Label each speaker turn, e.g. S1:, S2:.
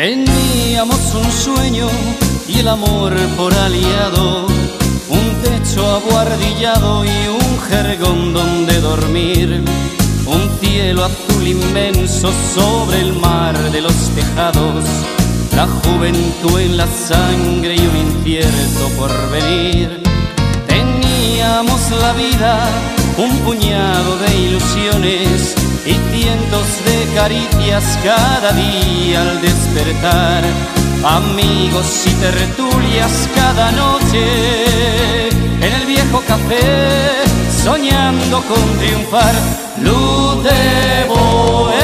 S1: Teníamos un sueño y el amor por aliado, un techo abuhardillado y un jergón donde dormir, un cielo azul inmenso sobre el mar de los tejados, la juventud en la sangre y un incierto porvenir. Teníamos la vida, un puñado de ilusiones y cientos de caricias cada día al despertar, amigos y tertulias cada noche en el viejo café, soñando con triunfar. Luz de Bohemia.